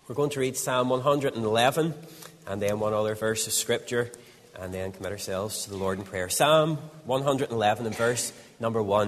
We're going to read Psalm 111 and then one other verse of Scripture and then commit ourselves to the Lord in prayer. Psalm 111 and verse number 1.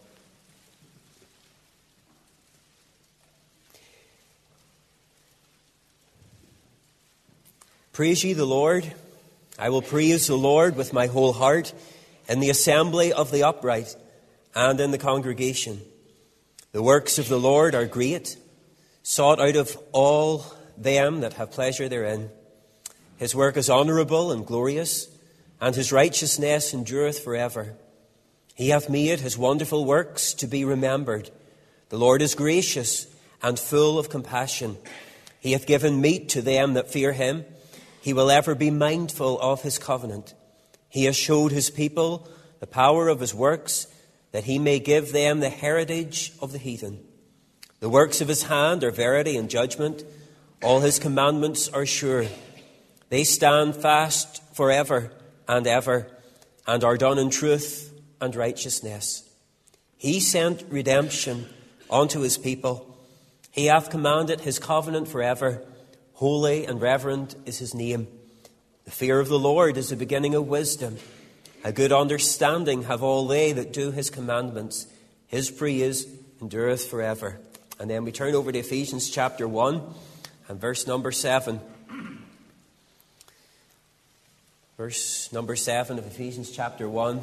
Praise ye the Lord. I will praise the Lord with my whole heart in the assembly of the upright and in the congregation. The works of the Lord are great, sought out of all them that have pleasure therein. His work is honourable and glorious, and his righteousness endureth forever. He hath made his wonderful works to be remembered. The Lord is gracious and full of compassion. He hath given meat to them that fear him. He will ever be mindful of his covenant. He has showed his people the power of his works, that he may give them the heritage of the heathen. The works of his hand are verity and judgment. All his commandments are sure. They stand fast forever and ever, and are done in truth and righteousness. He sent redemption unto his people. He hath commanded his covenant forever. Holy and reverend is his name. The fear of the Lord is the beginning of wisdom. A good understanding have all they that do his commandments. His praise endureth forever. And then we turn over to Ephesians chapter 1 and verse number 7. Verse number 7 of Ephesians chapter 1.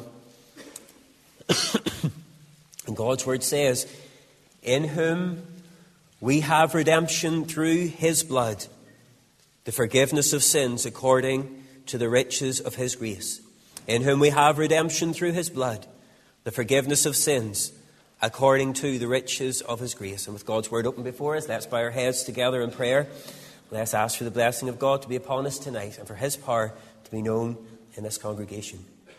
And God's word says, in whom we have redemption through his blood, the forgiveness of sins according to the riches of his grace. In whom we have redemption through his blood, the forgiveness of sins according to the riches of his grace. And with God's word open before us, let's bow our heads together in prayer. Let's ask for the blessing of God to be upon us tonight and for his power to be known in this congregation.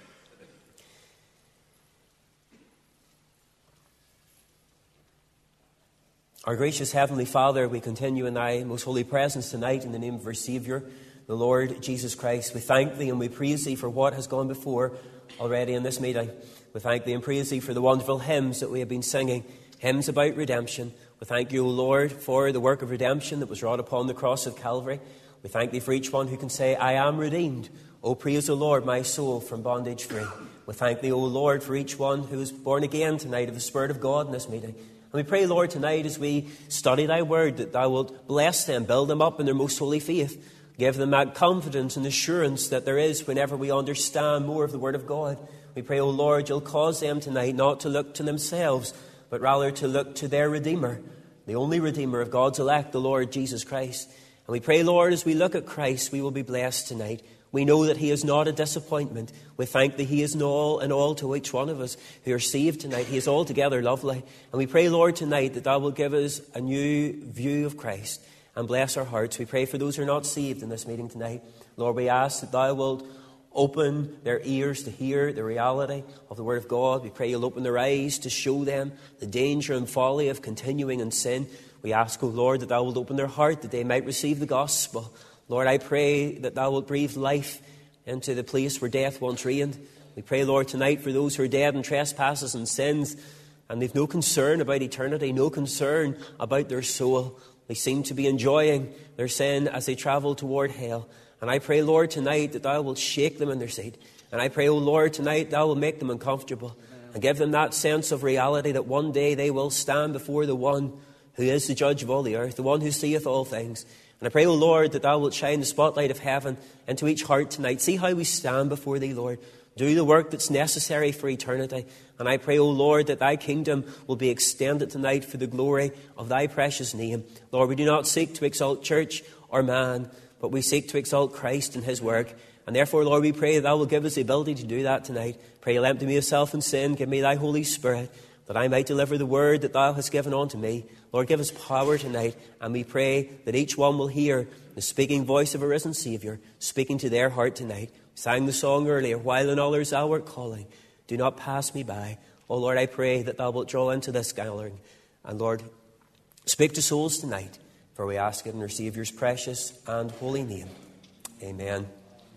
Our gracious Heavenly Father, we continue in thy most holy presence tonight in the name of our Saviour, the Lord Jesus Christ. We thank thee and we praise thee for what has gone before already in this meeting. We thank thee and praise thee for the wonderful hymns that we have been singing, hymns about redemption. We thank you, O Lord, for the work of redemption that was wrought upon the cross of Calvary. We thank thee for each one who can say, I am redeemed. O praise the Lord, my soul, from bondage free. We thank thee, O Lord, for each one who is born again tonight of the Spirit of God in this meeting. And we pray, Lord, tonight as we study thy word, that thou wilt bless them, build them up in their most holy faith. Give them that confidence and assurance that there is whenever we understand more of the word of God. We pray, O Lord, you'll cause them tonight not to look to themselves, but rather to look to their Redeemer, the only Redeemer of God's elect, the Lord Jesus Christ. And we pray, Lord, as we look at Christ, we will be blessed tonight. We know that he is not a disappointment. We thank that he is all in all to each one of us who are saved tonight. He is altogether lovely. And we pray, Lord, tonight that thou will give us a new view of Christ and bless our hearts. We pray for those who are not saved in this meeting tonight. Lord, we ask that thou wilt open their ears to hear the reality of the Word of God. We pray you'll open their eyes to show them the danger and folly of continuing in sin. We ask, O Lord, that thou wilt open their heart that they might receive the gospel. Lord, I pray that thou wilt breathe life into the place where death once reigned. We pray, Lord, tonight for those who are dead in trespasses and sins, and they've no concern about eternity, no concern about their soul. They seem to be enjoying their sin as they travel toward hell. And I pray, Lord, tonight that thou wilt shake them in their seat. And I pray, O Lord, tonight thou wilt make them uncomfortable and give them that sense of reality that one day they will stand before the one who is the judge of all the earth, the one who seeth all things. And I pray, O Lord, that thou wilt shine the spotlight of heaven into each heart tonight. See how we stand before thee, Lord. Do the work that's necessary for eternity. And I pray, O Lord, that thy kingdom will be extended tonight for the glory of thy precious name. Lord, we do not seek to exalt church or man, but we seek to exalt Christ and his work. And therefore, Lord, we pray that thou will give us the ability to do that tonight. Pray you'll empty me of self and sin. Give me thy Holy Spirit, that I might deliver the word that thou hast given unto me. Lord, give us power tonight. And we pray that each one will hear the speaking voice of a risen Saviour speaking to their heart tonight. We sang the song earlier, while in others thou art calling, do not pass me by. Oh Lord, I pray that thou wilt draw into this gathering. And Lord, speak to souls tonight, for we ask it in our Saviour's precious and holy name. Amen.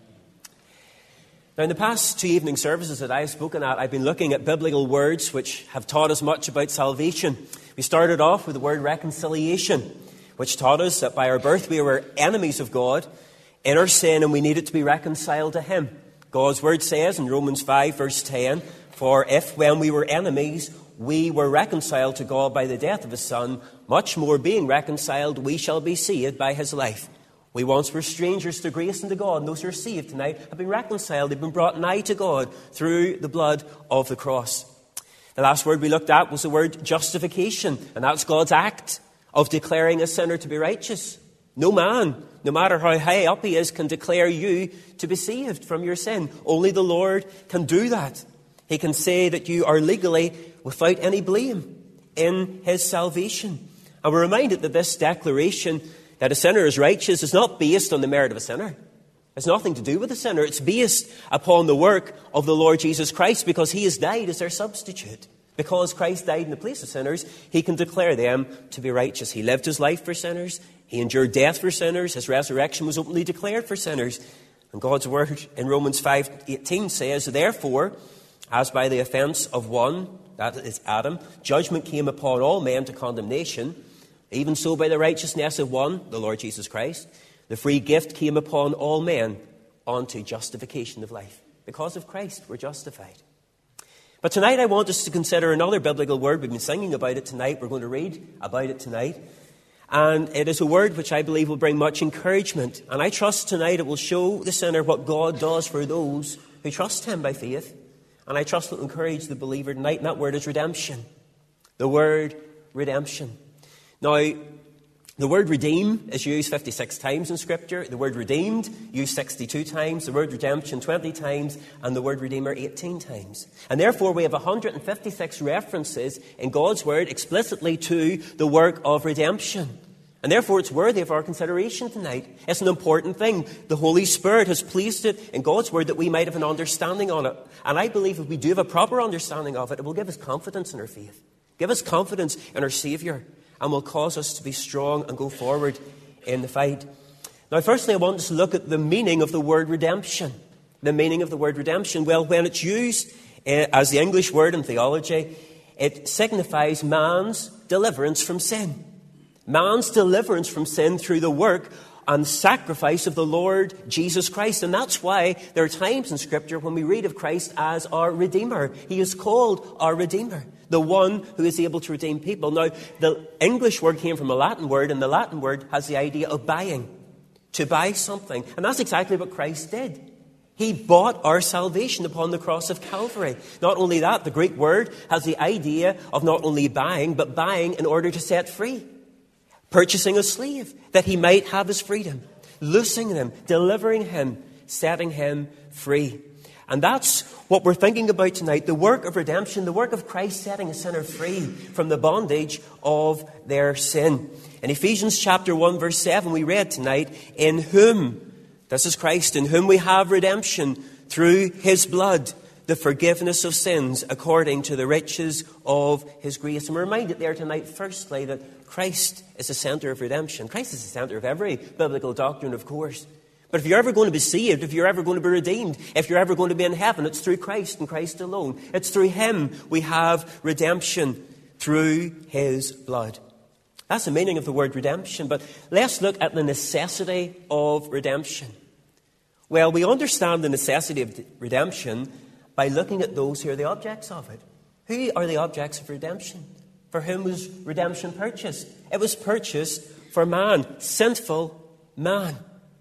Now, in the past 2 evening services that I've spoken at, I've been looking at biblical words which have taught us much about salvation. We started off with the word reconciliation, which taught us that by our birth we were enemies of God in our sin and we needed to be reconciled to him. God's word says in Romans 5 verse 10, "For if when we were enemies we were reconciled to God by the death of his Son, much more being reconciled we shall be saved by his life. We once were strangers to grace and to God, and those who are saved tonight have been reconciled. They've been brought nigh to God through the blood of the cross." The last word we looked at was the word justification, and that's God's act of declaring a sinner to be righteous. No man, no matter how high up he is, can declare you to be saved from your sin. Only the Lord can do that. He can say that you are legally without any blame in his salvation. And we're reminded that this declaration that a sinner is righteous is not based on the merit of a sinner. It's nothing to do with the sinner. It's based upon the work of the Lord Jesus Christ, because he has died as their substitute. Because Christ died in the place of sinners, he can declare them to be righteous. He lived his life for sinners. He endured death for sinners. His resurrection was openly declared for sinners. And God's word in Romans 5:18 says, "Therefore, as by the offence of one," that is Adam, "judgment came upon all men to condemnation, even so by the righteousness of one," the Lord Jesus Christ, "the free gift came upon all men unto justification of life." Because of Christ, we're justified. But tonight I want us to consider another biblical word. We've been singing about it tonight. We're going to read about it tonight. And it is a word which I believe will bring much encouragement. And I trust tonight it will show the sinner what God does for those who trust him by faith. And I trust it will encourage the believer tonight. And that word is redemption. The word redemption. Now, the word redeem is used 56 times in Scripture. The word redeemed used 62 times. The word redemption 20 times. And the word redeemer 18 times. And therefore we have 156 references in God's word explicitly to the work of redemption. And therefore it's worthy of our consideration tonight. It's an important thing. The Holy Spirit has placed it in God's word that we might have an understanding on it. And I believe if we do have a proper understanding of it, it will give us confidence in our faith. Give us confidence in our Saviour. And will cause us to be strong and go forward in the fight. Now, firstly, I want us to look at the meaning of the word redemption. The meaning of the word redemption. Well, when it's used as the English word in theology, it signifies man's deliverance from sin. Man's deliverance from sin through the work and sacrifice of the Lord Jesus Christ. And that's why there are times in Scripture when we read of Christ as our Redeemer. He is called our Redeemer, the one who is able to redeem people. Now, the English word came from a Latin word, and the Latin word has the idea of buying, to buy something. And that's exactly what Christ did. He bought our salvation upon the cross of Calvary. Not only that, the Greek word has the idea of not only buying, but buying in order to set free. Purchasing a slave that he might have his freedom. Loosing him, delivering him, setting him free. And that's what we're thinking about tonight. The work of redemption, the work of Christ setting a sinner free from the bondage of their sin. In Ephesians chapter 1 verse 7 we read tonight, "In whom," this is Christ, "in whom we have redemption through his blood, the forgiveness of sins according to the riches of his grace." And we're reminded there tonight, firstly, that Christ is the centre of redemption. Christ is the centre of every biblical doctrine, of course. But if you're ever going to be saved, if you're ever going to be redeemed, if you're ever going to be in heaven, it's through Christ and Christ alone. It's through him we have redemption, through his blood. That's the meaning of the word redemption. But let's look at the necessity of redemption. Well, we understand the necessity of redemption by looking at those who are the objects of it. Who are the objects of redemption? For whom was redemption purchased? It was purchased for man, sinful man.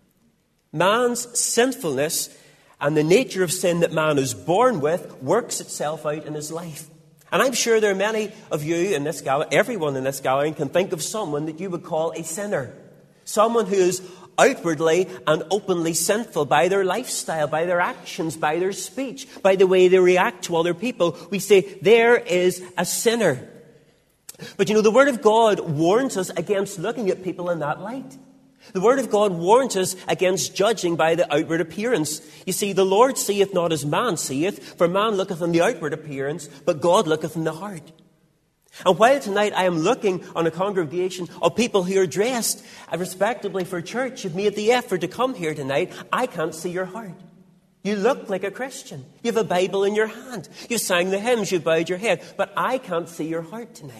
Man's sinfulness and the nature of sin that man is born with works itself out in his life. And I'm sure there are many of you in this gallery, everyone in this gallery can think of someone that you would call a sinner. Someone who is outwardly and openly sinful by their lifestyle, by their actions, by their speech, by the way they react to other people. We say, there is a sinner. But you know, the Word of God warns us against looking at people in that light. The Word of God warns us against judging by the outward appearance. You see, the Lord seeth not as man seeth, for man looketh on the outward appearance, but God looketh on the heart. And while tonight I am looking on a congregation of people who are dressed respectably for church, you've made the effort to come here tonight, I can't see your heart. You look like a Christian. You have a Bible in your hand. You sang the hymns, you bowed your head, but I can't see your heart tonight.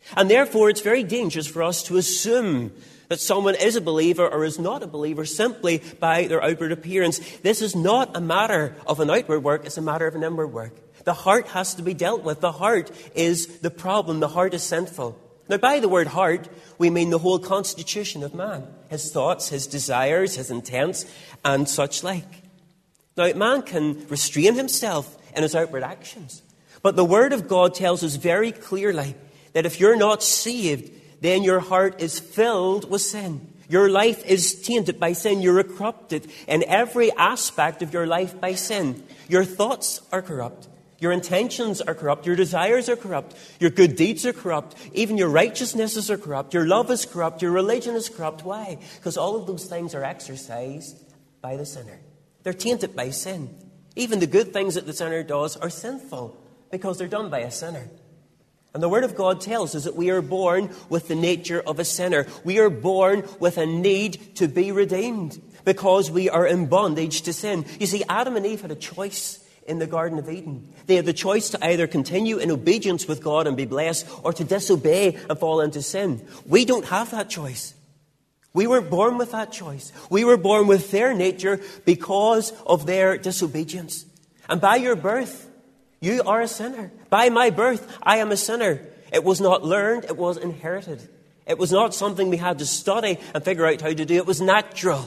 And therefore, it's very dangerous for us to assume that someone is a believer or is not a believer simply by their outward appearance. This is not a matter of an outward work, it's a matter of an inward work. The heart has to be dealt with. The heart is the problem. The heart is sinful. Now, by the word heart, we mean the whole constitution of man. His thoughts, his desires, his intents, and such like. Now, man can restrain himself in his outward actions. But the Word of God tells us very clearly that if you're not saved, then your heart is filled with sin. Your life is tainted by sin. You're corrupted in every aspect of your life by sin. Your thoughts are corrupt. Your intentions are corrupt. Your desires are corrupt. Your good deeds are corrupt. Even your righteousnesses are corrupt. Your love is corrupt. Your religion is corrupt. Why? Because all of those things are exercised by the sinner. They're tainted by sin. Even the good things that the sinner does are sinful because they're done by a sinner. And the Word of God tells us that we are born with the nature of a sinner. We are born with a need to be redeemed because we are in bondage to sin. You see, Adam and Eve had a choice in the Garden of Eden. They had the choice to either continue in obedience with God and be blessed or to disobey and fall into sin. We don't have that choice. We were born with that choice. We were born with their nature because of their disobedience. And by your birth, you are a sinner. By my birth, I am a sinner. It was not learned, it was inherited. It was not something we had to study and figure out how to do. It was natural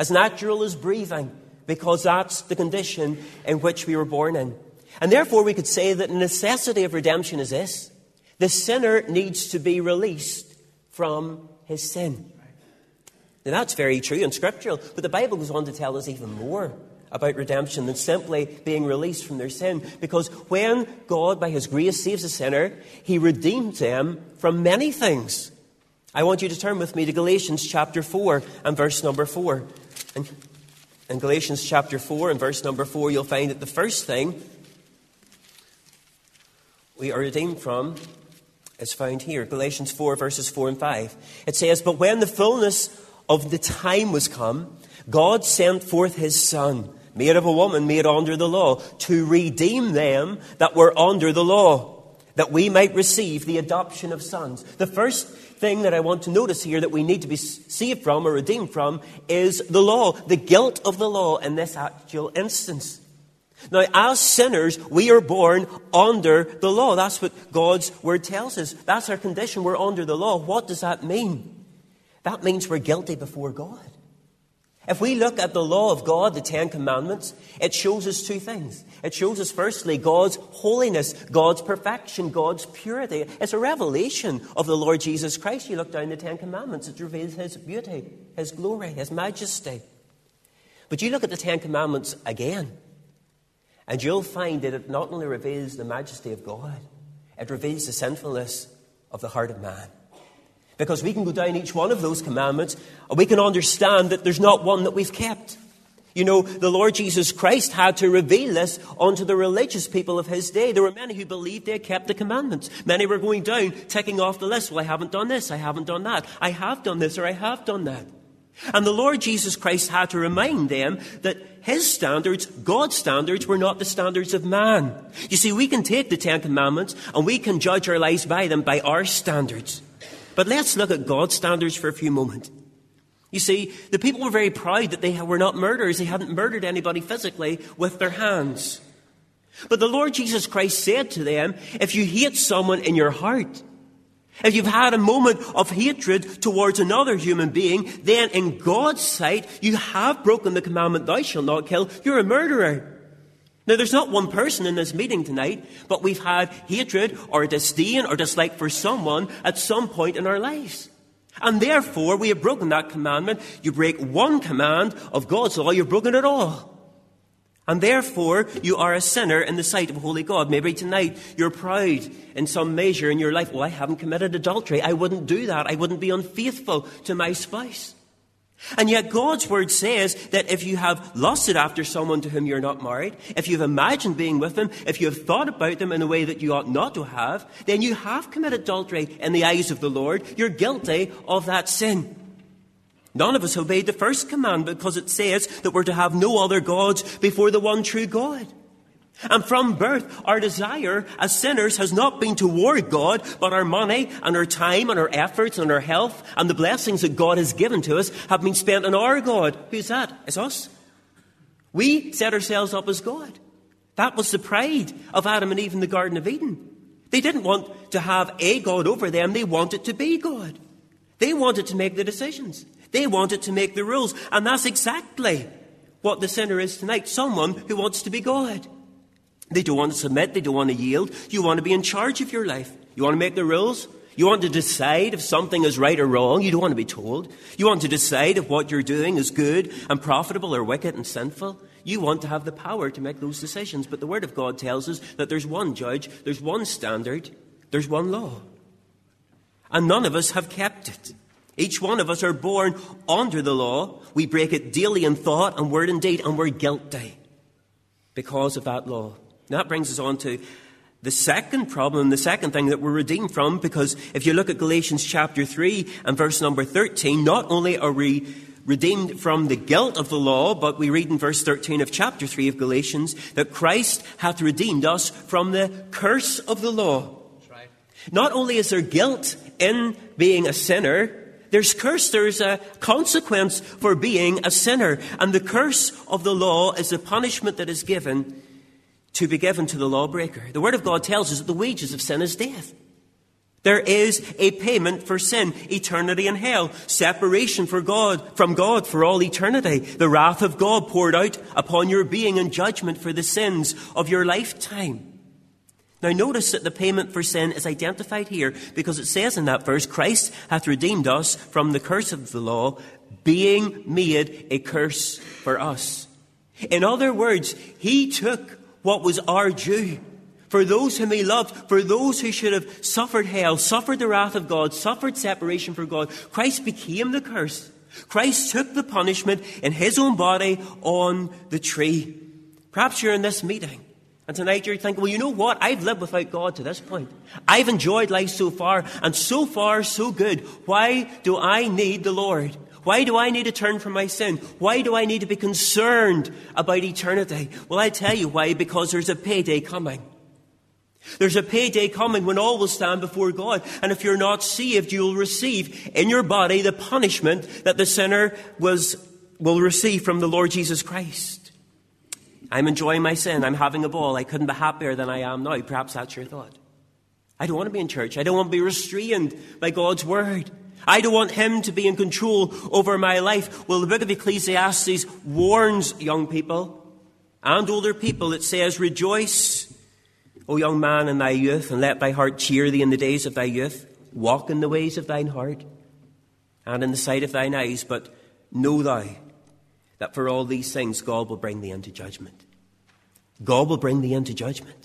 as breathing, because that's the condition in which we were born in. And therefore, we could say that the necessity of redemption is this: the sinner needs to be released from his sin. Now, that's very true and scriptural, but the Bible goes on to tell us even more about redemption than simply being released from their sin. Because when God, by His grace, saves a sinner, He redeems them from many things. I want you to turn with me to Galatians chapter 4 and verse number 4. In Galatians chapter 4 and verse number 4, you'll find that the first thing we are redeemed from is found here. Galatians 4 verses 4 and 5. It says, "But when the fullness of the time was come, God sent forth His Son, made of a woman, made under the law, to redeem them that were under the law, that we might receive the adoption of sons." The first thing that I want to notice here that we need to be saved from or redeemed from is the law, the guilt of the law in this actual instance. Now, as sinners, we are born under the law. That's what God's Word tells us. That's our condition. We're under the law. What does that mean? That means we're guilty before God. If we look at the law of God, the Ten Commandments, it shows us two things. It shows us, firstly, God's holiness, God's perfection, God's purity. It's a revelation of the Lord Jesus Christ. You look down the Ten Commandments, it reveals His beauty, His glory, His majesty. But you look at the Ten Commandments again, and you'll find that it not only reveals the majesty of God, it reveals the sinfulness of the heart of man. Because we can go down each one of those commandments and we can understand that there's not one that we've kept. You know, the Lord Jesus Christ had to reveal this unto the religious people of His day. There were many who believed they had kept the commandments. Many were going down, ticking off the list. Well, I haven't done this, I haven't done that. I have done this or I have done that. And the Lord Jesus Christ had to remind them that His standards, God's standards, were not the standards of man. You see, we can take the Ten Commandments and we can judge our lives by them, by our standards. But let's look at God's standards for a few moments. You see, the people were very proud that they were not murderers. They hadn't murdered anybody physically with their hands. But the Lord Jesus Christ said to them, if you hate someone in your heart, if you've had a moment of hatred towards another human being, then in God's sight, you have broken the commandment, thou shalt not kill. You're a murderer. Now, there's not one person in this meeting tonight, but we've had hatred or disdain or dislike for someone at some point in our lives. And therefore, we have broken that commandment. You break one command of God's law, you've broken it all. And therefore, you are a sinner in the sight of a holy God. Maybe tonight you're proud in some measure in your life. Well, I haven't committed adultery. I wouldn't do that. I wouldn't be unfaithful to my spouse. And yet God's Word says that if you have lusted after someone to whom you're not married, if you've imagined being with them, if you have thought about them in a way that you ought not to have, then you have committed adultery in the eyes of the Lord. You're guilty of that sin. None of us obeyed the first command because it says that we're to have no other gods before the one true God. And from birth, our desire as sinners has not been toward God, but our money and our time and our efforts and our health and the blessings that God has given to us have been spent on our God. Who's that? It's us. We set ourselves up as God. That was the pride of Adam and Eve in the Garden of Eden. They didn't want to have a God over them. They wanted to be God. They wanted to make the decisions. They wanted to make the rules. And that's exactly what the sinner is tonight. Someone who wants to be God. They don't want to submit. They don't want to yield. You want to be in charge of your life. You want to make the rules. You want to decide if something is right or wrong. You don't want to be told. You want to decide if what you're doing is good and profitable or wicked and sinful. You want to have the power to make those decisions. But the Word of God tells us that there's one judge, there's one standard, there's one law. And none of us have kept it. Each one of us are born under the law. We break it daily in thought and word and deed, and we're guilty because of that law. And that brings us on to the second problem, the second thing that we're redeemed from, because if you look at Galatians chapter 3 and verse number 13, not only are we redeemed from the guilt of the law, but we read in verse 13 of chapter 3 of Galatians that Christ hath redeemed us from the curse of the law. That's right. Not only is there guilt in being a sinner, there's curse, there's a consequence for being a sinner. And the curse of the law is the punishment that is given to be given to the lawbreaker. The Word of God tells us that the wages of sin is death. There is a payment for sin, eternity in hell, separation from God for all eternity, the wrath of God poured out upon your being in judgment for the sins of your lifetime. Now notice that the payment for sin is identified here because it says in that verse, Christ hath redeemed us from the curse of the law, being made a curse for us. In other words, He took what was our due. For those whom He loved, for those who should have suffered hell, suffered the wrath of God, suffered separation from God, Christ became the curse. Christ took the punishment in His own body on the tree. Perhaps you're in this meeting, and tonight you're thinking, well, you know what? I've lived without God to this point. I've enjoyed life so far, and so far, so good. Why do I need the Lord? Why do I need to turn from my sin? Why do I need to be concerned about eternity? Well, I tell you why, because there's a payday coming. There's a payday coming when all will stand before God. And if you're not saved, you'll receive in your body the punishment that the sinner will receive from the Lord Jesus Christ. I'm enjoying my sin. I'm having a ball. I couldn't be happier than I am now. Perhaps that's your thought. I don't want to be in church. I don't want to be restrained by God's word. I don't want Him to be in control over my life. Well, the book of Ecclesiastes warns young people and older people. It says, rejoice, O young man, in thy youth, and let thy heart cheer thee in the days of thy youth. Walk in the ways of thine heart, and in the sight of thine eyes. But know thou that for all these things God will bring thee into judgment. God will bring thee into judgment.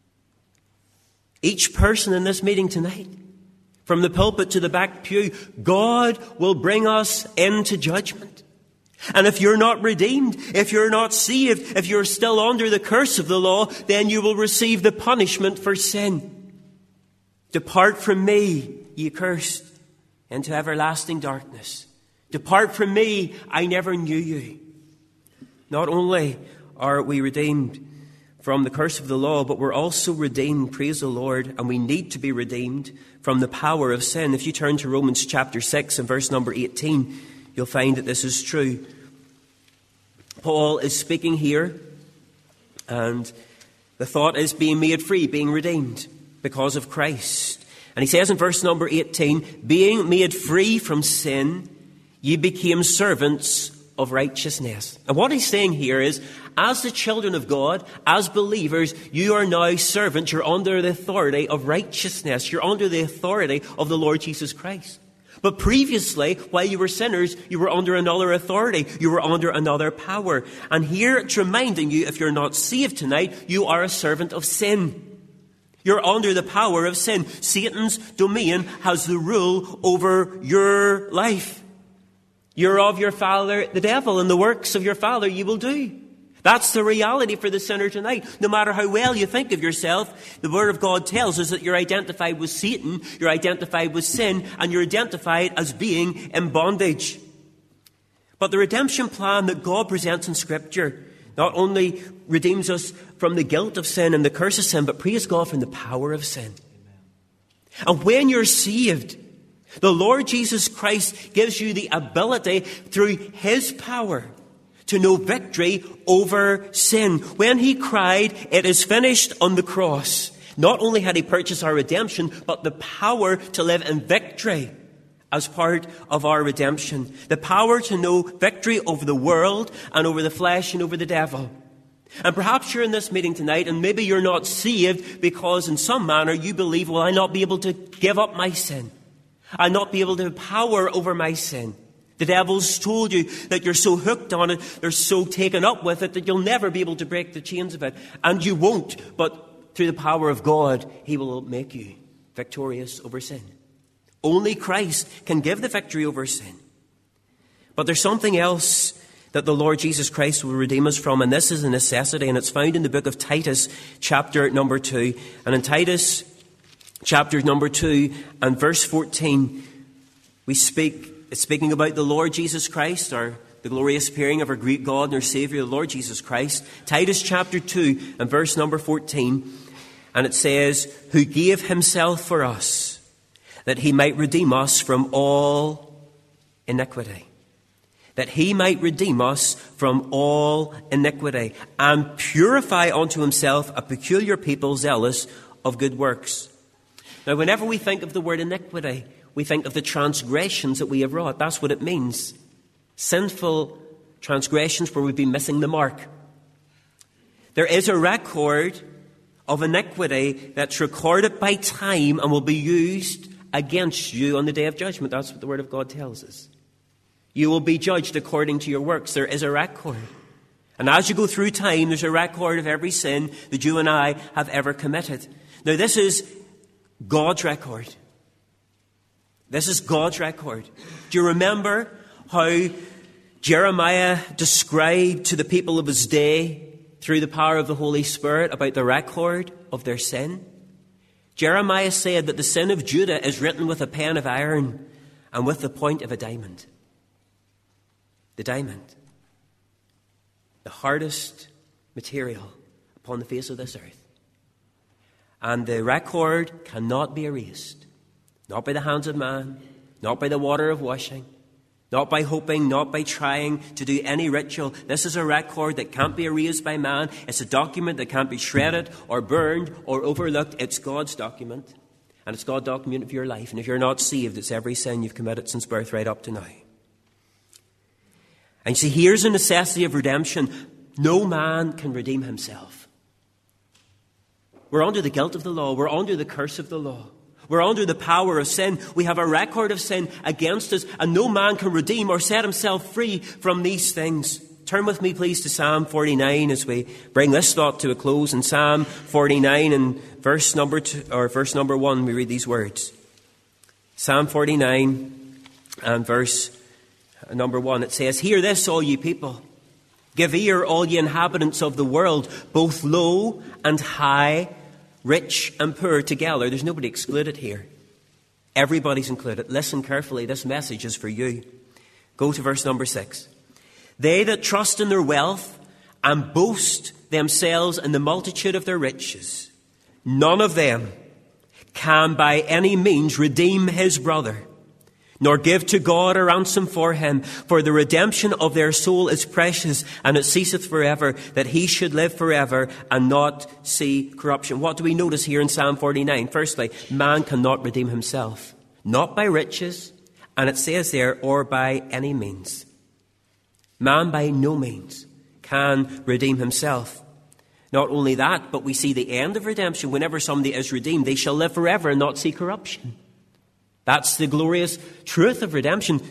Each person in this meeting tonight, from the pulpit to the back pew, God will bring us into judgment. And if you're not redeemed, if you're not saved, if you're still under the curse of the law, then you will receive the punishment for sin. Depart from me, ye cursed, into everlasting darkness. Depart from me, I never knew you. Not only are we redeemed from the curse of the law, but we're also redeemed, praise the Lord, and we need to be redeemed from the power of sin. If you turn to Romans chapter 6 and verse number 18, you'll find that this is true. Paul is speaking here, and the thought is being made free, being redeemed because of Christ. And he says in verse number 18, being made free from sin, ye became servants of righteousness. And what he's saying here is, as the children of God, as believers, you are now servants. You're under the authority of righteousness. You're under the authority of the Lord Jesus Christ. But previously, while you were sinners, you were under another authority. You were under another power. And here it's reminding you, if you're not saved tonight, you are a servant of sin. You're under the power of sin. Satan's domain has the rule over your life. You're of your father, the devil, and the works of your father you will do. That's the reality for the sinner tonight. No matter how well you think of yourself, the Word of God tells us that you're identified with Satan, you're identified with sin, and you're identified as being in bondage. But the redemption plan that God presents in Scripture not only redeems us from the guilt of sin and the curse of sin, but praise God from the power of sin. And when you're saved, the Lord Jesus Christ gives you the ability through his power to know victory over sin. When he cried, "It is finished," on the cross, not only had he purchased our redemption, but the power to live in victory as part of our redemption. The power to know victory over the world and over the flesh and over the devil. And perhaps you're in this meeting tonight and maybe you're not saved because in some manner you believe, well, I'll not be able to give up my sin. I'll not be able to have power over my sin. The devil's told you that you're so hooked on it, you're so taken up with it, that you'll never be able to break the chains of it. And you won't, but through the power of God, he will make you victorious over sin. Only Christ can give the victory over sin. But there's something else that the Lord Jesus Christ will redeem us from, and this is a necessity, and it's found in the book of Titus, chapter number 2. And in Titus, chapter number 2, and verse 14, it's speaking about the Lord Jesus Christ, or the glorious appearing of our great God and our Savior, the Lord Jesus Christ. Titus chapter 2, and verse number 14, and it says, "Who gave himself for us, that he might redeem us from all iniquity." That he might redeem us from all iniquity, and purify unto himself a peculiar people zealous of good works. Now, whenever we think of the word iniquity, we think of the transgressions that we have wrought. That's what it means. Sinful transgressions where we've been missing the mark. There is a record of iniquity that's recorded by time and will be used against you on the day of judgment. That's what the Word of God tells us. You will be judged according to your works. There is a record. And as you go through time, there's a record of every sin that you and I have ever committed. Now, this is God's record. This is God's record. Do you remember how Jeremiah described to the people of his day, through the power of the Holy Spirit, about the record of their sin? Jeremiah said that the sin of Judah is written with a pen of iron and with the point of a diamond. The diamond. The hardest material upon the face of this earth. And the record cannot be erased. Not by the hands of man, not by the water of washing, not by hoping, not by trying to do any ritual. This is a record that can't be erased by man. It's a document that can't be shredded or burned or overlooked. It's God's document. And it's God's document of your life. And if you're not saved, it's every sin you've committed since birth right up to now. And see, here's a necessity of redemption. No man can redeem himself. We're under the guilt of the law. We're under the curse of the law. We're under the power of sin. We have a record of sin against us, and no man can redeem or set himself free from these things. Turn with me, please, to Psalm 49 as we bring this thought to a close. In Psalm 49 and verse number 1, we read these words. Psalm 49 and verse number 1. It says, "Hear this, all ye people. Give ear, all ye inhabitants of the world, both low and high, rich and poor together." There's nobody excluded here. Everybody's included. Listen carefully. This message is for you. Go to verse number 6. "They that trust in their wealth and boast themselves in the multitude of their riches, none of them can by any means redeem his brother, nor give to God a ransom for him. For the redemption of their soul is precious, and it ceaseth forever, that he should live forever and not see corruption." What do we notice here in Psalm 49? Firstly, man cannot redeem himself. Not by riches, and it says there, or by any means. Man by no means can redeem himself. Not only that, but we see the end of redemption. Whenever somebody is redeemed, they shall live forever and not see corruption. That's the glorious truth of redemption.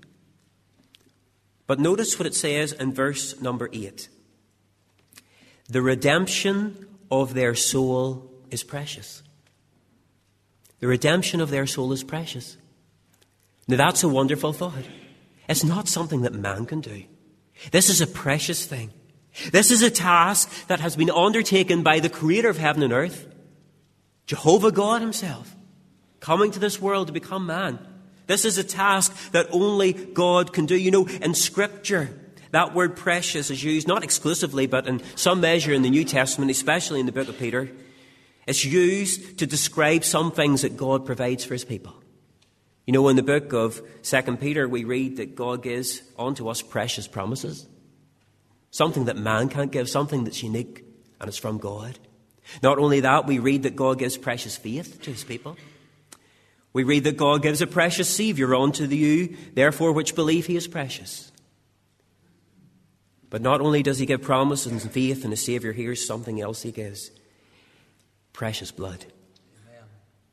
But notice what it says in verse number 8. The redemption of their soul is precious. The redemption of their soul is precious. Now that's a wonderful thought. It's not something that man can do. This is a precious thing. This is a task that has been undertaken by the Creator of heaven and earth, Jehovah God himself, coming to this world to become man. This is a task that only God can do. You know, in Scripture, That word precious is used not exclusively, but in some measure in the New Testament, especially in the book of Peter. It's used to describe some things that God provides for his people. You know, in the book of 2 Peter, we read that God gives unto us precious promises. Something that man can't give, something that's unique, and it's from God. Not only that, we read that God gives precious faith to his people. We read that God gives a precious Saviour unto you, therefore which believe he is precious. But not only does he give promises and faith and a Saviour, here's something else he gives. Precious blood. Amen.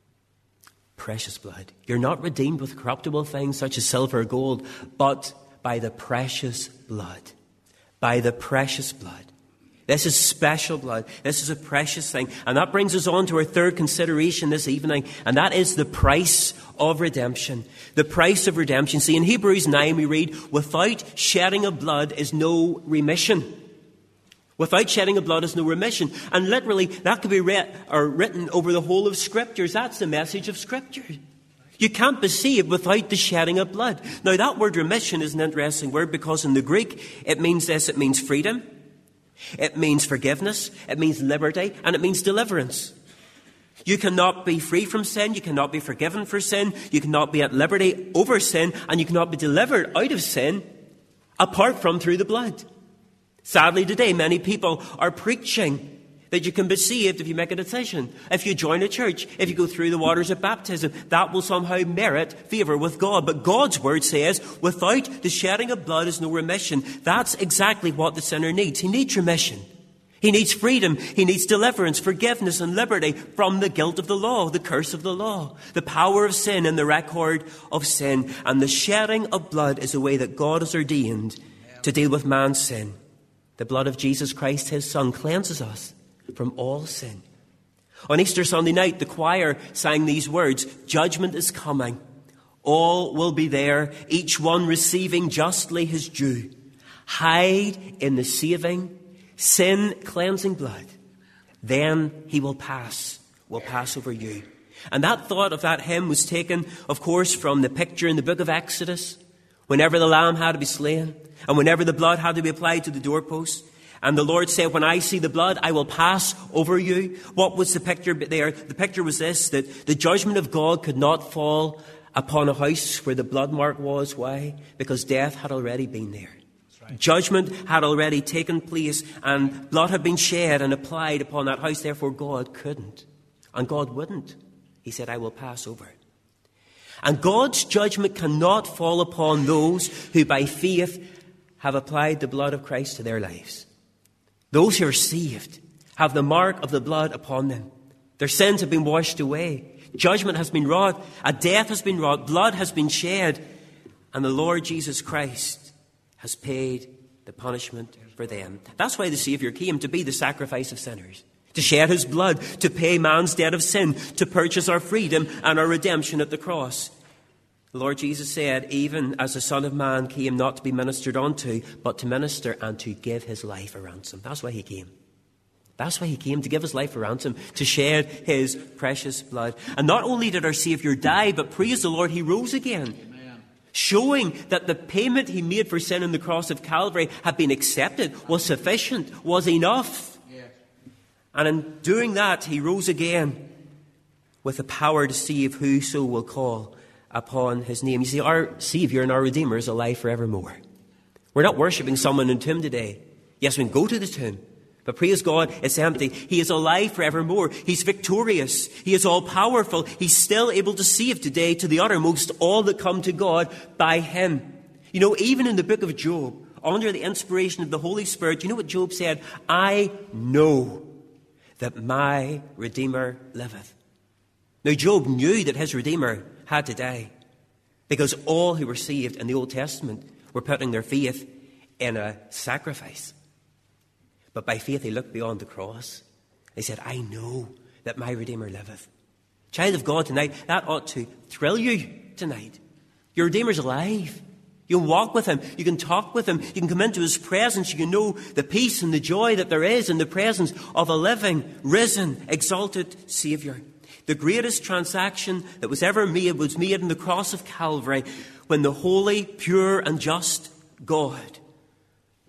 Precious blood. You're not redeemed with corruptible things such as silver or gold, but by the precious blood. By the precious blood. This is special blood. This is a precious thing. And that brings us on to our third consideration this evening, and that is the price of redemption. The price of redemption. See, in Hebrews 9 we read, without shedding of blood is no remission. Without shedding of blood is no remission. And literally, that could be read or written over the whole of Scriptures. That's the message of Scripture. You can't be saved without the shedding of blood. Now, that word remission is an interesting word because in the Greek, it means this. It means freedom. It means forgiveness. It means liberty. And it means deliverance. You cannot be free from sin. You cannot be forgiven for sin. You cannot be at liberty over sin. And you cannot be delivered out of sin apart from through the blood. Sadly, today, many people are preaching that you can be saved if you make a decision. If you join a church, if you go through the waters of baptism, that will somehow merit favour with God. But God's word says, without the shedding of blood is no remission. That's exactly what the sinner needs. He needs remission. He needs freedom. He needs deliverance, forgiveness and liberty from the guilt of the law, the curse of the law, the power of sin and the record of sin. And the shedding of blood is the way that God has ordained to deal with man's sin. The blood of Jesus Christ, his Son, cleanses us from all sin. On Easter Sunday night, the choir sang these words, judgment is coming. All will be there, each one receiving justly his due. Hide in the saving, sin-cleansing blood. Then he will pass over you. And that thought of that hymn was taken, of course, from the picture in the book of Exodus, whenever the lamb had to be slain, and whenever the blood had to be applied to the doorpost. And the Lord said, when I see the blood, I will pass over you. What was the picture there? The picture was this, that the judgment of God could not fall upon a house where the blood mark was. Why? Because death had already been there. Right. Judgment had already taken place and blood had been shed and applied upon that house. Therefore, God couldn't. And God wouldn't. He said, I will pass over. And God's judgment cannot fall upon those who by faith have applied the blood of Christ to their lives. Those who are saved have the mark of the blood upon them. Their sins have been washed away. Judgment has been wrought. A death has been wrought. Blood has been shed. And the Lord Jesus Christ has paid the punishment for them. That's why the Saviour came, to be the sacrifice of sinners. To shed his blood, to pay man's debt of sin, to purchase our freedom and our redemption at the cross. The Lord Jesus said, even as the Son of Man came not to be ministered unto, but to minister and to give his life a ransom. That's why he came. That's why he came, to give his life a ransom, to shed his precious blood. And not only did our Saviour die, but praise the Lord, he rose again. Amen. Showing that the payment he made for sin on the cross of Calvary had been accepted, was sufficient, was enough. Yes. And in doing that, he rose again with the power to save whoso will call upon his name. You see, our Saviour and our Redeemer is alive forevermore. We're not worshipping someone in the tomb today. Yes, we can go to the tomb, but praise God, it's empty. He is alive forevermore. He's victorious. He is all-powerful. He's still able to save today to the uttermost all that come to God by him. You know, even in the book of Job, under the inspiration of the Holy Spirit, you know what Job said? I know that my Redeemer liveth. Now, Job knew that his Redeemer had to die, because all who were saved in the Old Testament were putting their faith in a sacrifice. But by faith they looked beyond the cross. They said, I know that my Redeemer liveth. Child of God, tonight, that ought to thrill you tonight. Your Redeemer's alive. You can walk with him. You can talk with him. You can come into his presence. You can know the peace and the joy that there is in the presence of a living, risen, exalted Saviour. The greatest transaction that was ever made was made on the cross of Calvary, when the holy, pure and just God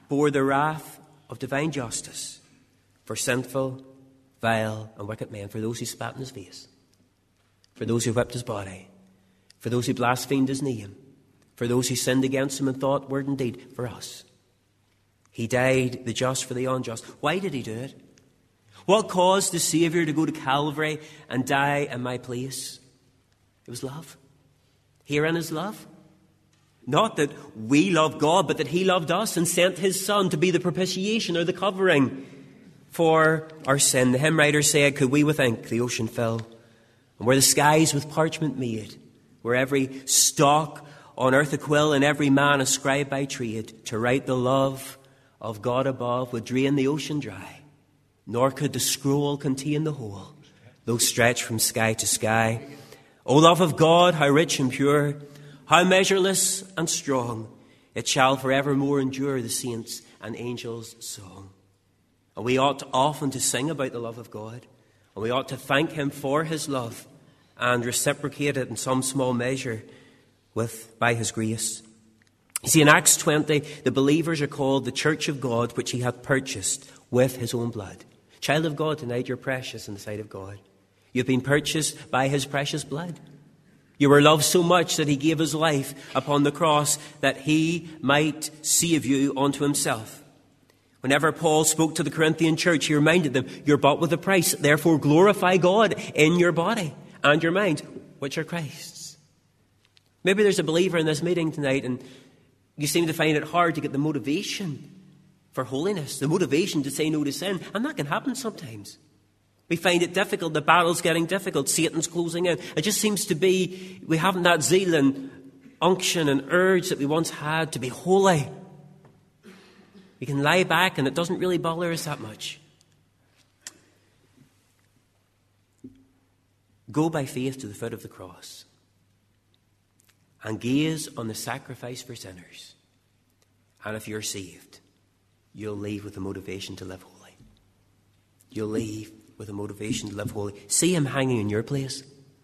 bore the wrath of divine justice for sinful, vile, and wicked men, for those who spat in his face, for those who whipped his body, for those who blasphemed his name, for those who sinned against him in thought, word, and deed, for us. He died, the just for the unjust. Why did he do it? What caused the Saviour to go to Calvary and die in my place? It was love. Herein is love. Not that we love God, but that he loved us and sent his Son to be the propitiation or the covering for our sin. The hymn writer said, could we with ink the ocean fill, and were the skies with parchment made, were every stalk on earth a quill, and every man a scribe by trade, to write the love of God above would drain the ocean dry, nor could the scroll contain the whole, though stretched from sky to sky. O love of God, how rich and pure, how measureless and strong, it shall forevermore endure the saints' and angels' song. And we ought often to sing about the love of God, and we ought to thank him for his love and reciprocate it in some small measure by his grace. You see, in Acts 20, the believers are called the church of God, which he hath purchased with his own blood. Child of God, tonight you're precious in the sight of God. You've been purchased by his precious blood. You were loved so much that he gave his life upon the cross that he might save you unto himself. Whenever Paul spoke to the Corinthian church, he reminded them, you're bought with a price, therefore glorify God in your body and your mind, which are Christ's. Maybe there's a believer in this meeting tonight and you seem to find it hard to get the motivation for holiness, the motivation to say no to sin. And that can happen sometimes. We find it difficult, the battle's getting difficult, Satan's closing in. It just seems to be, we haven't that zeal and unction and urge that we once had to be holy. We can lie back and it doesn't really bother us that much. Go by faith to the foot of the cross and gaze on the sacrifice for sinners. And if you're saved, you'll leave with a motivation to live holy. You'll leave with a motivation to live holy. See him hanging in your place.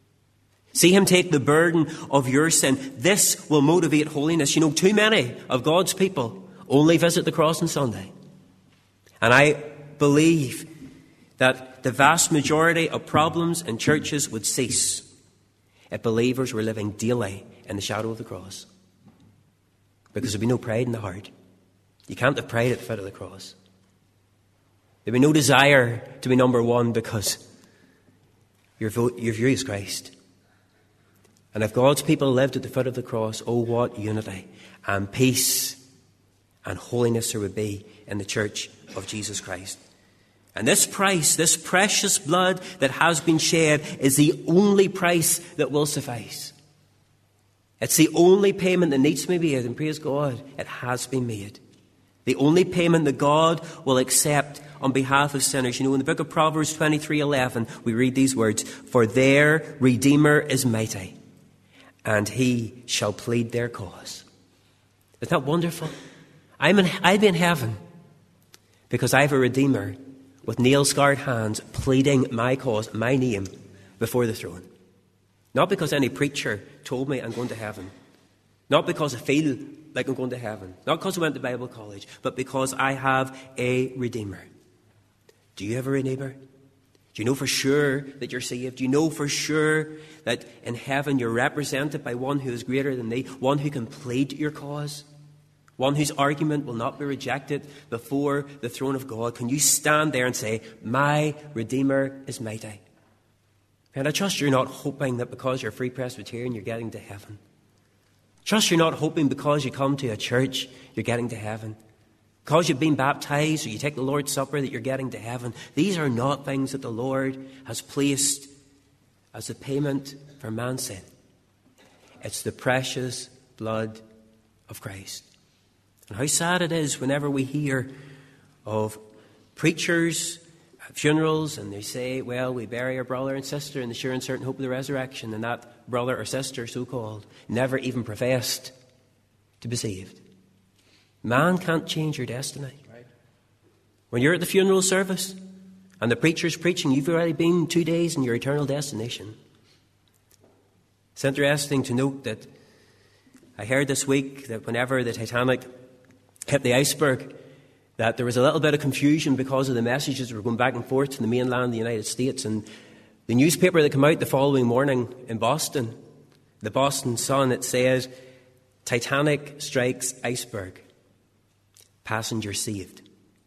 See him take the burden of your sin. This will motivate holiness. You know, too many of God's people only visit the cross on Sunday. And I believe that the vast majority of problems in churches would cease if believers were living daily in the shadow of the cross. Because there'd be no pride in the heart. You can't have pride at the foot of the cross. There'd be no desire to be number one because your view is Christ. And if God's people lived at the foot of the cross, oh, what unity and peace and holiness there would be in the church of Jesus Christ. And this price, this precious blood that has been shed, is the only price that will suffice. It's the only payment that needs to be made, and praise God, it has been made. The only payment that God will accept on behalf of sinners. You know, in the book of Proverbs 23:11, we read these words, for their Redeemer is mighty, and he shall plead their cause. Isn't that wonderful? I'll be in heaven because I have a Redeemer with nail-scarred hands pleading my cause, my name, before the throne. Not because any preacher told me I'm going to heaven. Not because I feel like I'm going to heaven. Not because I went to Bible college. But because I have a Redeemer. Do you have a Redeemer? Do you know for sure that you're saved? Do you know for sure that in heaven you're represented by one who is greater than thee? One who can plead your cause? One whose argument will not be rejected before the throne of God? Can you stand there and say, my Redeemer is mighty? And I trust you're not hoping that because you're a Free Presbyterian you're getting to heaven. Trust you're not hoping because you come to a church you're getting to heaven. Because you've been baptized or you take the Lord's Supper that you're getting to heaven. These are not things that the Lord has placed as a payment for man's sin. It's the precious blood of Christ. And how sad it is whenever we hear of preachers at funerals and they say, well, we bury our brother and sister in the sure and certain hope of the resurrection, and that brother or sister, so-called, never even professed to be saved. Man can't change your destiny. Right. When you're at the funeral service and the preacher's preaching, you've already been 2 days in your eternal destination. It's interesting to note that I heard this week that whenever the Titanic hit the iceberg, that there was a little bit of confusion because of the messages that were going back and forth to the mainland of the United States. And the newspaper that came out the following morning in Boston, the Boston Sun, it said, "Titanic strikes iceberg. Passenger saved."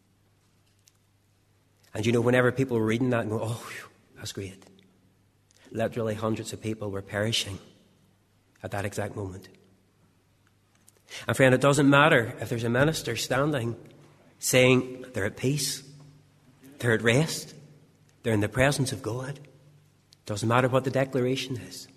And you know, whenever people were reading that and go, "Oh, whew, that's great," literally hundreds of people were perishing at that exact moment. And friend, it doesn't matter if there's a minister standing saying they're at peace, they're at rest, they're in the presence of God. It doesn't matter what the declaration is.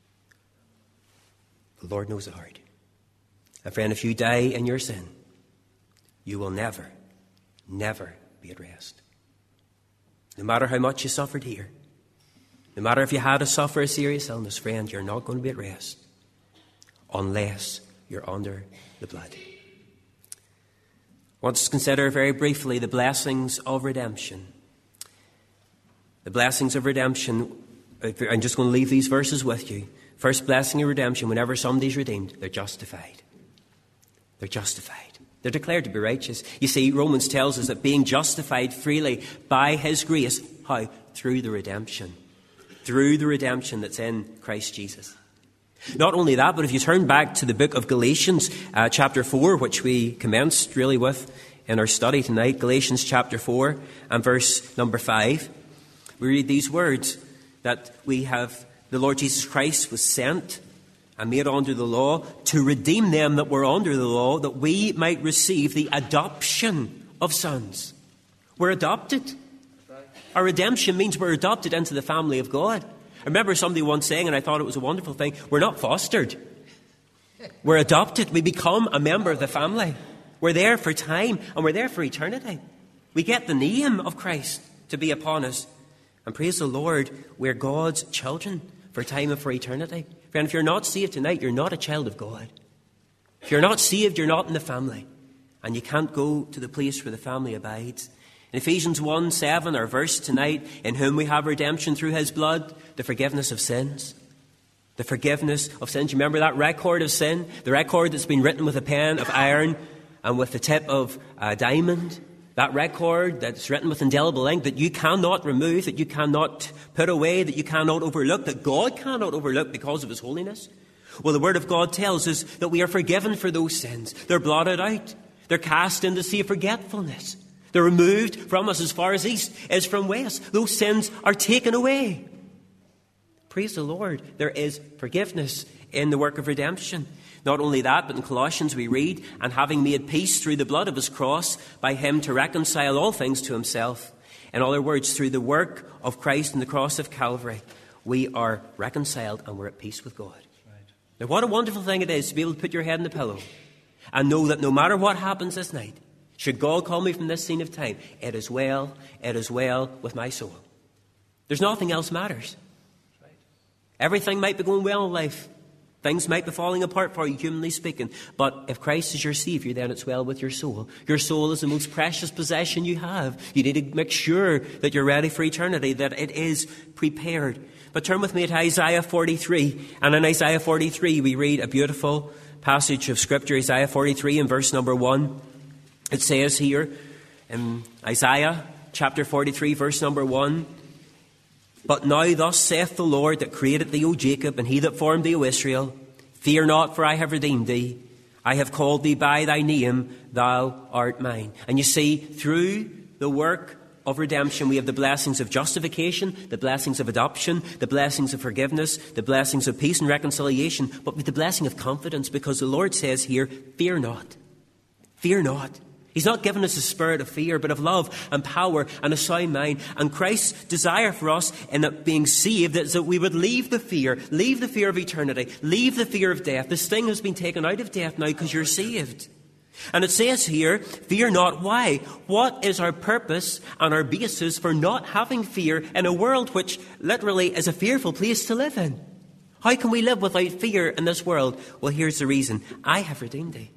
The Lord knows the heart. And friend, if you die in your sin, you will never, never be at rest. No matter how much you suffered here, no matter if you had to suffer a serious illness, friend, you're not going to be at rest unless you're under the blood. I want us to consider very briefly the blessings of redemption. The blessings of redemption. I'm just going to leave these verses with you. First blessing of redemption, whenever somebody's redeemed, they're justified. They're justified. They're declared to be righteous. You see, Romans tells us that being justified freely by his grace, how? Through the redemption. Through the redemption that's in Christ Jesus. Not only that, but if you turn back to the book of Galatians, chapter 4, which we commenced really with in our study tonight, Galatians chapter 4 and verse number 5, we read these words, that we have, the Lord Jesus Christ was sent and made under the law to redeem them that were under the law, that we might receive the adoption of sons. We're adopted. Our redemption means we're adopted into the family of God. I remember somebody once saying, and I thought it was a wonderful thing, we're not fostered. We're adopted. We become a member of the family. We're there for time and we're there for eternity. We get the name of Christ to be upon us. And praise the Lord, we're God's children for time and for eternity. Friend, if you're not saved tonight, you're not a child of God. If you're not saved, you're not in the family. And you can't go to the place where the family abides. In Ephesians 1:7, our verse tonight, in whom we have redemption through his blood, the forgiveness of sins. The forgiveness of sins. You remember that record of sin? The record that's been written with a pen of iron and with the tip of a diamond. That record that's written with indelible ink that you cannot remove, that you cannot put away, that you cannot overlook, that God cannot overlook because of his holiness. Well, the Word of God tells us that we are forgiven for those sins. They're blotted out. They're cast into the sea of forgetfulness. They're removed from us as far as east is from west. Those sins are taken away. Praise the Lord. There is forgiveness in the work of redemption. Not only that, but in Colossians we read, and having made peace through the blood of his cross, by him to reconcile all things to himself. In other words, through the work of Christ and the cross of Calvary, we are reconciled and we're at peace with God. Right. Now, what a wonderful thing it is to be able to put your head in the pillow and know that no matter what happens this night, should God call me from this scene of time, it is well with my soul. There's nothing else matters. Right. Everything might be going well in life. Things might be falling apart for you, humanly speaking. But if Christ is your Saviour, then it's well with your soul. Your soul is the most precious possession you have. You need to make sure that you're ready for eternity, that it is prepared. But turn with me to Isaiah 43. And in Isaiah 43, we read a beautiful passage of Scripture. Isaiah 43 and verse number 1. It says here in Isaiah chapter 43, verse number 1, "But now thus saith the Lord that created thee, O Jacob, and he that formed thee, O Israel, fear not, for I have redeemed thee. I have called thee by thy name, thou art mine." And you see, through the work of redemption, we have the blessings of justification, the blessings of adoption, the blessings of forgiveness, the blessings of peace and reconciliation, but with the blessing of confidence, because the Lord says here, fear not. Fear not. He's not given us a spirit of fear, but of love and power and a sound mind. And Christ's desire for us in being saved is that we would leave the fear of eternity, leave the fear of death. The sting has been taken out of death now because you're saved. And it says here, fear not. Why? What is our purpose and our basis for not having fear in a world which literally is a fearful place to live in? How can we live without fear in this world? Well, here's the reason. I have redeemed thee.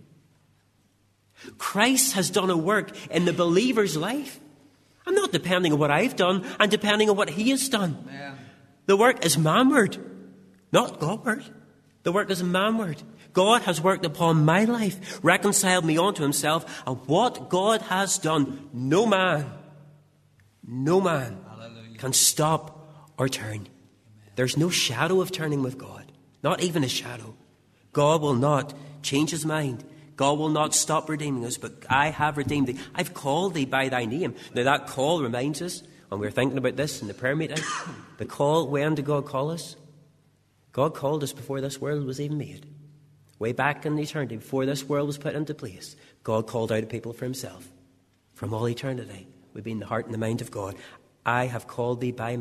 Christ has done a work in the believer's life. I'm not depending on what I've done. I'm depending on what he has done. Amen. The work is manward, not Godward. The work is manward. God has worked upon my life, reconciled me unto himself, and what God has done, no man can stop or turn. Amen. There's no shadow of turning with God, not even a shadow. God will not change his mind. God will not stop redeeming us, but I have redeemed thee. I've called thee by thy name. Now that call reminds us, and we were thinking about this in the prayer meeting, the call, when did God call us? God called us before this world was even made. Way back in eternity, before this world was put into place, God called out a people for himself. From all eternity, we've been the heart and the mind of God. I have called thee by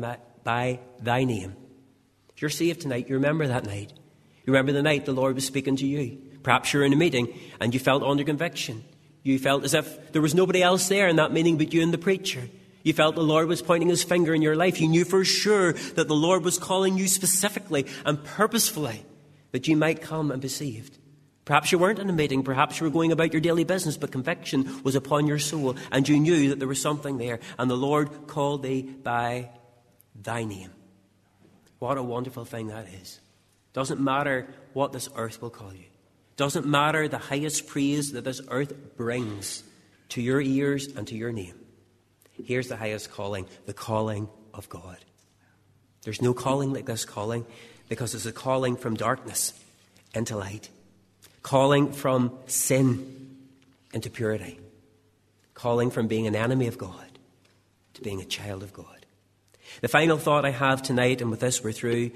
thy name. If you're saved tonight, you remember that night. You remember the night the Lord was speaking to you. Perhaps you're in a meeting and you felt under conviction. You felt as if there was nobody else there in that meeting but you and the preacher. You felt the Lord was pointing his finger in your life. You knew for sure that the Lord was calling you specifically and purposefully that you might come and be saved. Perhaps you weren't in a meeting. Perhaps you were going about your daily business, but conviction was upon your soul and you knew that there was something there. And the Lord called thee by thy name. What a wonderful thing that is. Doesn't matter what this earth will call you. Doesn't matter the highest praise that this earth brings to your ears and to your name. Here's the highest calling, the calling of God. There's no calling like this calling because it's a calling from darkness into light. Calling from sin into purity. Calling from being an enemy of God to being a child of God. The final thought I have tonight, and with this we're through,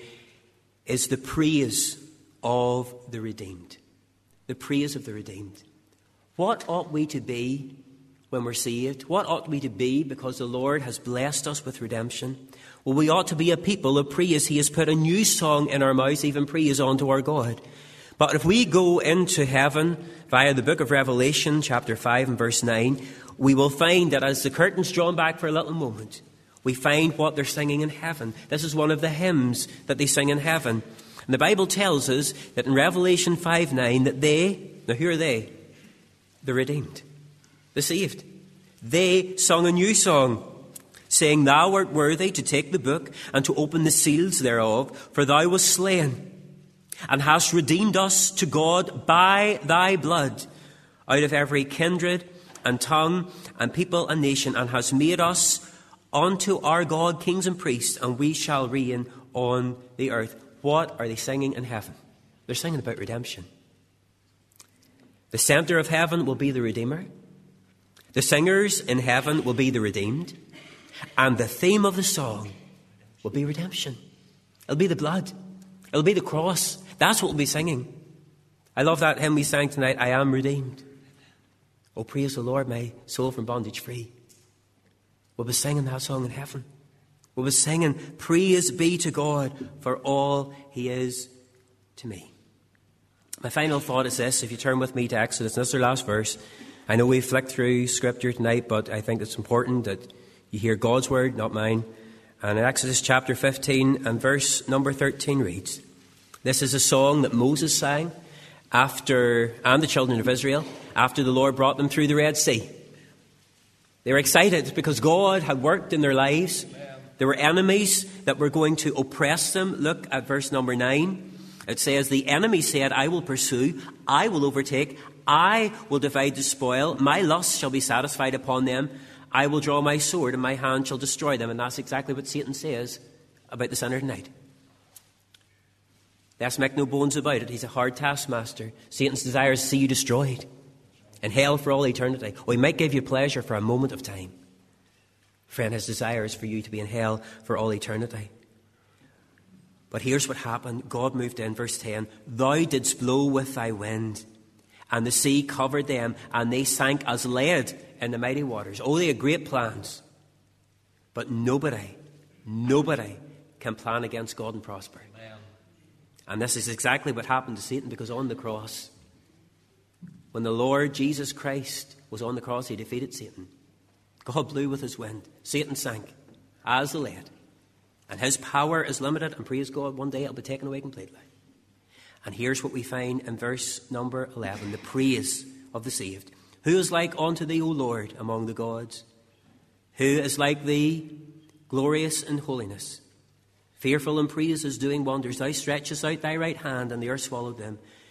is the praise of the redeemed. The praise of the redeemed. What ought we to be when we're saved? What ought we to be because the Lord has blessed us with redemption? Well, we ought to be a people of praise. He has put a new song in our mouths, even praise unto our God. But if we go into heaven via the book of Revelation, chapter 5 and verse 9, we will find that as the curtain's drawn back for a little moment, we find what they're singing in heaven. This is one of the hymns that they sing in heaven. And the Bible tells us that in Revelation 5:9 that they, now who are they? The redeemed, the saved. They sung a new song, saying, Thou art worthy to take the book and to open the seals thereof, for thou wast slain, and hast redeemed us to God by thy blood out of every kindred and tongue and people and nation, and hast made us unto our God kings and priests, and we shall reign on the earth. What are they singing in heaven? They're singing about redemption. The center of heaven will be the Redeemer. The singers in heaven will be the redeemed. And the theme of the song will be redemption. It'll be the blood. It'll be the cross. That's what we'll be singing. I love that hymn we sang tonight, I am redeemed. Oh, praise the Lord, my soul from bondage free. We'll be singing that song in heaven. We'll be singing, praise be to God for all he is to me. My final thought is this. If you turn with me to Exodus, and this is our last verse. I know we've flicked through Scripture tonight, but I think it's important that you hear God's word, not mine. And in Exodus chapter 15 and verse number 13 reads, this is a song that Moses sang and the children of Israel, after the Lord brought them through the Red Sea. They were excited because God had worked in their lives. There were enemies that were going to oppress them. Look at verse number 9. It says, the enemy said, I will pursue, I will overtake, I will divide the spoil, my lust shall be satisfied upon them, I will draw my sword, and my hand shall destroy them. And that's exactly what Satan says about the sinner tonight. Let's make no bones about it. He's a hard taskmaster. Satan's desire is to see you destroyed in hell for all eternity. Or he might give you pleasure for a moment of time. Friend, his desire is for you to be in hell for all eternity. But here's what happened. God moved in, verse 10. Thou didst blow with thy wind, and the sea covered them, and they sank as lead in the mighty waters. Oh, they had great plans. But nobody can plan against God and prosper. Amen. And this is exactly what happened to Satan, because on the cross, when the Lord Jesus Christ was on the cross, he defeated Satan. God blew with his wind. Satan sank as the lead. And his power is limited, and praise God, one day it'll be taken away completely. And here's what we find in verse number 11, the praise of the saved. Who is like unto thee, O Lord, among the gods? Who is like thee, glorious in holiness, fearful in praises, doing wonders? Thou stretchest out thy right hand, and the earth swallowed them.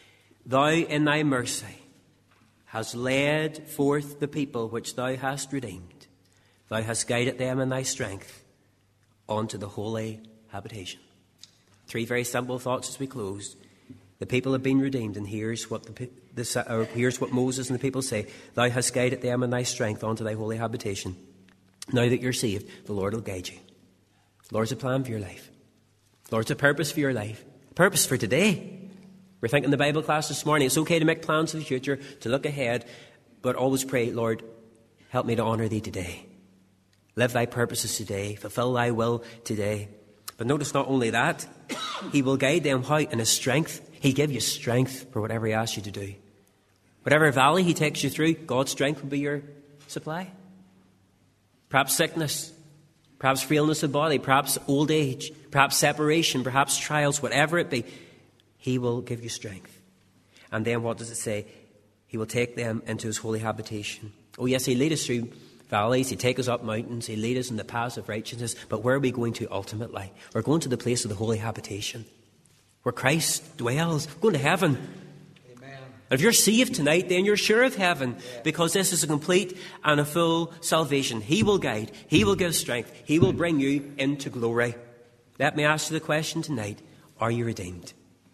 thou in thy mercy hast led forth the people which thou hast redeemed. Thou hast guided them in thy strength unto the holy habitation. Three very simple thoughts as we close. The people have been redeemed, and here's what here's what Moses and the people say. Thou hast guided them in thy strength unto thy holy habitation. Now that you're saved, the Lord will guide you. The Lord's a plan for your life. The Lord's a purpose for your life. A purpose for today. We're thinking in the Bible class this morning, it's okay to make plans for the future, to look ahead, but always pray, Lord, help me to honour thee today. Live thy purposes today. Fulfill thy will today. But notice not only that, he will guide them how? In his strength. He'll give you strength for whatever he asks you to do. Whatever valley he takes you through, God's strength will be your supply. Perhaps sickness, perhaps frailness of body, perhaps old age, perhaps separation, perhaps trials, whatever it be, he will give you strength. And then what does it say? He will take them into his holy habitation. Oh yes, he'll lead us through valleys, he'll take us up mountains, he'll lead us in the paths of righteousness. But where are we going to ultimately? We're going to the place of the holy habitation, where Christ dwells. We're going to heaven. Amen. And if you're saved tonight, then you're sure of heaven, because this is a complete and a full salvation. He will guide, he will give strength, he will bring you into glory. Let me ask you the question tonight. Are you redeemed?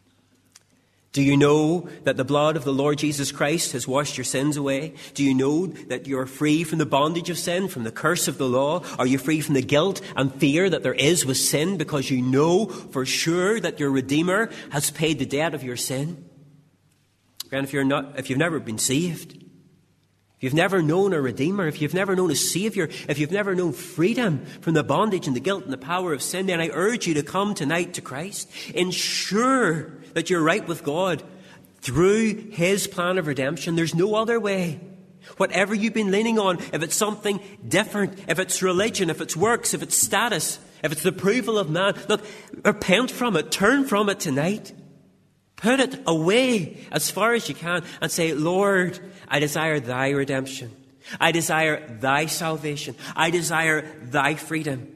Do you know that the blood of the Lord Jesus Christ has washed your sins away? Do you know that you're free from the bondage of sin, from the curse of the law? Are you free from the guilt and fear that there is with sin, because you know for sure that your Redeemer has paid the debt of your sin? And if you've never been saved, if you've never known a Redeemer, if you've never known a Saviour, if you've never known freedom from the bondage and the guilt and the power of sin, then I urge you to come tonight to Christ. Ensure that you're right with God through his plan of redemption. There's no other way. Whatever you've been leaning on, if it's something different, if it's religion, if it's works, if it's status, if it's the approval of man, look, repent from it, turn from it tonight. Put it away as far as you can and say, Lord, I desire thy redemption. I desire thy salvation. I desire thy freedom.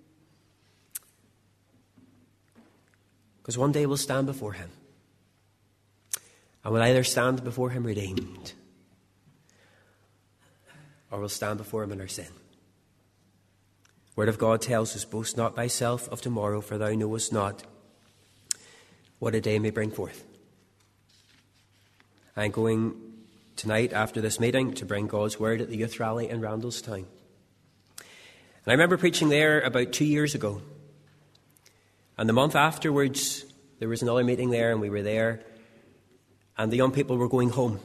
Because one day we'll stand before him. And we'll either stand before him redeemed, or we'll stand before him in our sin. Word of God tells us, boast not thyself of tomorrow, for thou knowest not what a day may bring forth. I'm going tonight after this meeting to bring God's word at the youth rally in Randallstown. And I remember preaching there about 2 years ago. And the month afterwards, there was another meeting there, and we were there, and the young people were going home.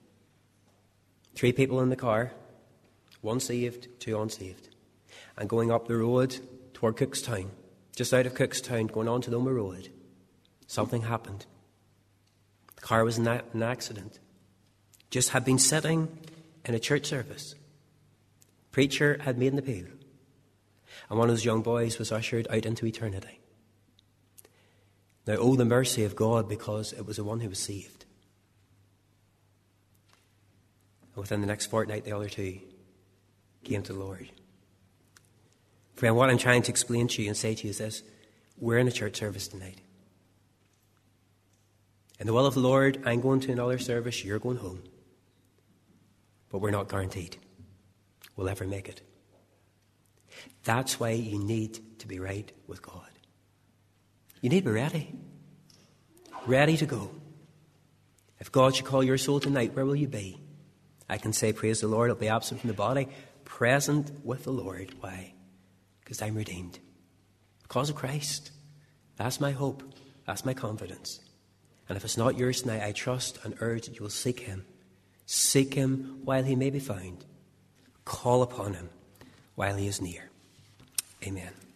3 people in the car, 1 saved, 2 unsaved, and going up the road toward Cookstown, just out of Cookstown, going on to the Oma Road. Something happened. The car was in an accident. Just had been sitting in a church service. Preacher had made an appeal, and one of those young boys was ushered out into eternity. Now, oh, the mercy of God, because it was the one who was saved. And within the next fortnight, the other 2 came to the Lord. Friend, what I'm trying to explain to you and say to you is this. We're in a church service tonight. In the will of the Lord, I'm going to another service, you're going home. But we're not guaranteed we'll ever make it. That's why you need to be right with God. You need to be ready. Ready to go. If God should call your soul tonight, where will you be? I can say, praise the Lord, I'll be absent from the body, present with the Lord. Why? Because I'm redeemed. Because of Christ. That's my hope. That's my confidence. And if it's not yours tonight, I trust and urge that you will seek him. Seek him while he may be found. Call upon him while he is near. Amen.